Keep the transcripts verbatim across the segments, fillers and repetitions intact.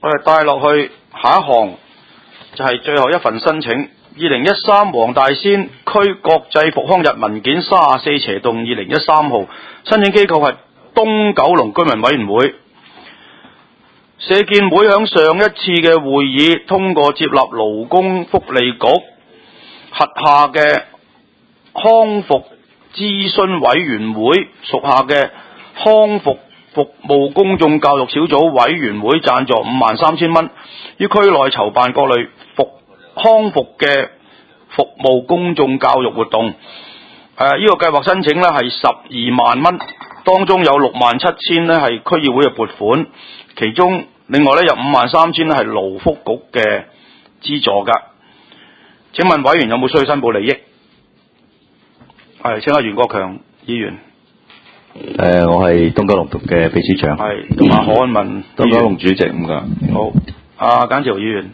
我哋帶落去下一項，就係、是、最後一份申請。二零一三黃大仙區國際復康日文件三十四斜棟二零一三號，申請機構係東九龍居民委員會。社建會響上一次嘅會議通過接納勞工福利局轄下嘅康復諮詢委員會屬下嘅康復服務公眾教育小組委員會贊助五萬三千蚊，於區內籌辦各類復康復嘅服務公眾教育活動。誒、呃，呢、這個計劃申請呢係十二萬蚊，當中有六萬七千呢係區議會嘅撥款，其中另外呢有五萬三千呢係勞福局嘅資助噶。請問委員有冇需要申報利益？係，請阿袁國強議員。 誒、呃，我係東九龍嘅秘書長。 係，同埋何安文。 東九龍主席咁噶。 好，阿簡兆議員。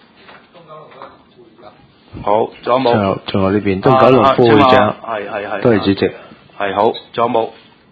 好，仲有冇？ 仲有呢邊東九龍副會長。 係係係。 都係主席。 係好，仲有冇？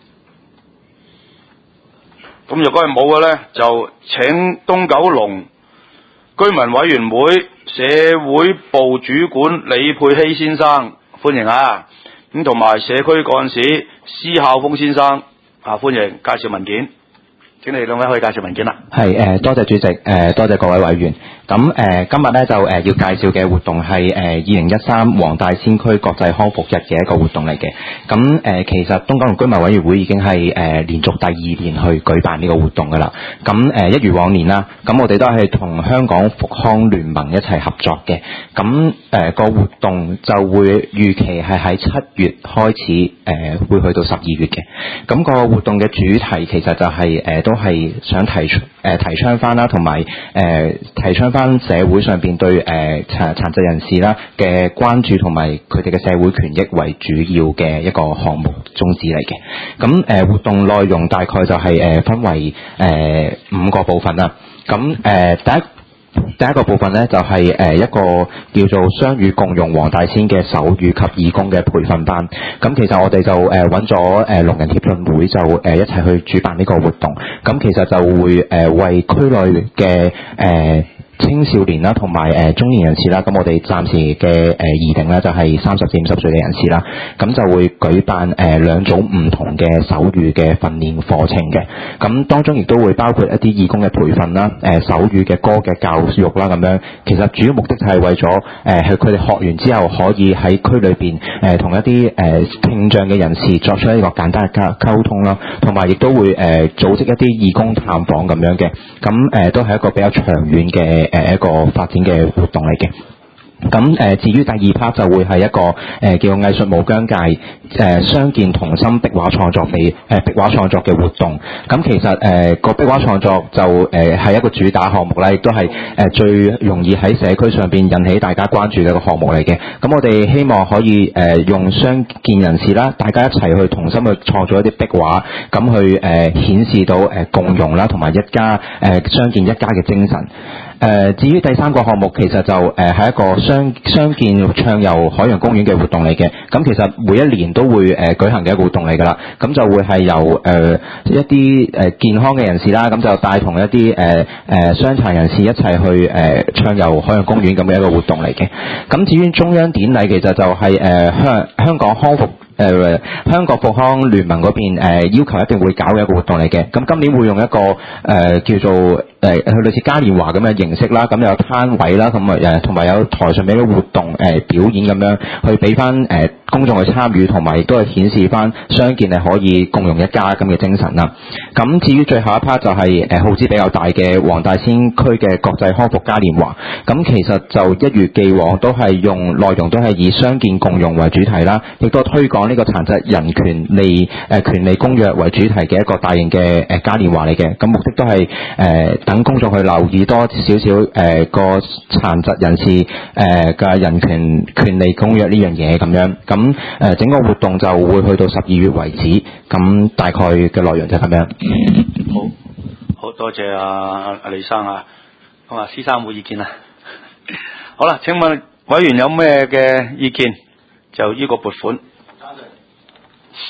咁如果係冇嘅咧，就請東九龍居民委員會社會部主管李佩希先生歡迎啊！咁同埋社區幹事施孝峰先生啊，歡迎介紹文件。請你哋兩位可以介紹文件啦。 係誒，多謝主席，誒多謝各位委員。咁誒、呃、今日咧就誒、呃、要介紹嘅活動係誒二零一三黃大仙區國際康復日嘅一個活動嚟嘅。咁誒、呃、其實東九龍居民委員會已經係誒、呃、連續第二年去舉辦呢個活動噶啦。咁誒、呃、一如往年啦，咁我哋都係同香港復康聯盟一齊合作嘅。咁誒個活動就會預期係喺七月開始，誒、呃、會去到十二月嘅。咁、那個活動嘅主題其實就係、是、誒、呃、都係想提出誒、呃、提倡翻啦，同埋誒提倡翻社會上邊對誒殘殘疾人士啦嘅關注，同埋佢哋嘅社會權益為主要嘅一個項目宗旨嚟嘅。咁誒、呃、活動內容大概就係、是、誒、呃、分為誒、呃、五個部分啦。咁誒、呃、第一第一個部分咧就係、是、誒一個叫做雙語共融黃大仙嘅手語及義工嘅培訓班。咁其實我哋就誒揾咗誒聾人協進會就誒、呃、一齊去主辦呢個活動。咁其實就會誒、呃、為區內嘅誒。呃青少年啦，同埋誒中年人士啦，咁我哋暫時嘅誒擬定咧就係三十至五十歲嘅人士啦，咁就會舉辦誒兩種唔同嘅手語嘅訓練課程嘅，咁當中亦都會包括一啲義工嘅培訓啦，誒手語嘅歌嘅教育啦咁樣。其實主要目的就係為咗誒係佢哋學完之後可以喺區裏邊誒同一啲誒聽障嘅人士作出一個簡單嘅溝溝通啦，同埋亦都會誒組織一啲義工探訪咁樣嘅，咁誒都係一個比較長遠嘅。誒一個發展嘅活動嚟嘅。咁誒，至於第二 part 就會係一個誒、呃、叫藝術無疆界誒傷健同心壁畫創作嘅誒壁畫創作嘅活動。咁其實誒個、呃、壁畫創作就誒係、呃、一個主打項目啦，亦都係誒、呃、最容易喺社區上邊引起大家關注嘅一個項目嚟嘅。咁我哋希望可以誒、呃、用傷健人士啦，大家一齊去同心去創造一啲壁畫，咁去誒、呃、顯示到誒、呃、共融啦，同埋一家誒傷健一家嘅精神。誒、呃，至於第三個項目，其實就誒係、呃、一個傷傷健暢遊海洋公園嘅活動嚟嘅。咁其實每一年都會誒、呃、舉行嘅一個活動嚟㗎啦。咁就會係由誒、呃、一啲誒、呃、健康嘅人士啦，咁就帶同一啲誒誒傷殘人士一齊去誒暢遊海洋公園咁嘅一個活動嚟嘅。咁至於中央典禮，其實就係誒香香港康復。誒、呃、香港復康聯盟嗰邊、呃、要求一定會搞嘅一個活動嚟嘅，咁今年會用一個誒、呃、叫做誒、呃、類似嘉年華咁嘅形式啦，咁有攤位啦，咁啊誒同埋有台上面嘅活動誒、呃、表演咁樣，去俾翻誒公眾去參與，同埋亦都係顯示翻傷健係可以共融一家咁嘅精神啦。咁至於最後一 part 就係、是、誒、呃、耗資比較大嘅黃大仙區嘅國際康復嘉年華，咁其實就一如既往都係用內容都係以傷健共融為主題啦，亦都推廣呢個殘疾人權利誒、呃、權利公約為主題嘅一個大型嘅誒嘉年華嚟嘅。咁目的都係誒、呃、等公眾去留意多少少誒個殘疾人士誒嘅、呃、人權權利公約呢樣嘢咁樣。咁誒、呃、整個活動就會去到十二月為止。咁大概嘅內容就係咁樣。 好，好多謝阿阿李生啊。咁啊，施生冇意見啦。好啦，請問委員有咩嘅意見？就呢個撥款。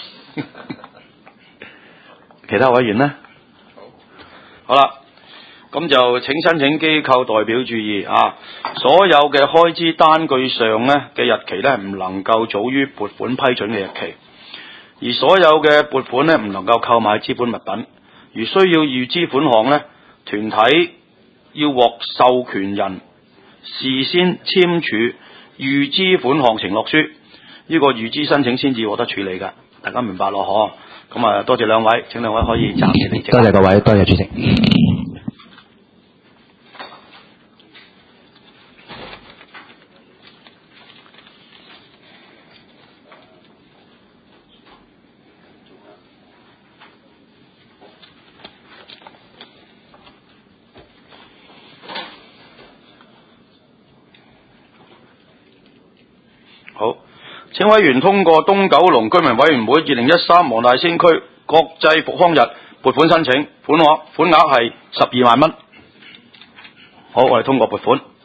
其他委員呢？好，好啦， 咁就請申請機構代表注意啊！所有嘅開支單據上呢嘅日期呢，唔能夠早於撥款批准嘅日期，而所有嘅撥款呢，唔能夠購買資本物品。如需要預支款項呢，團體要獲授權人事先簽署預支款項承諾書，呢個預支申請先至獲得處理㗎。大家明白咯？嗬，咁啊，多謝兩位，請兩位可以暫時離席。 多謝各位，多謝主席。 好，請委員通過東九龍居民委員會二零一三黃大仙區國際復康日撥款申請，款額款額係十二萬蚊。好，我哋通過撥款。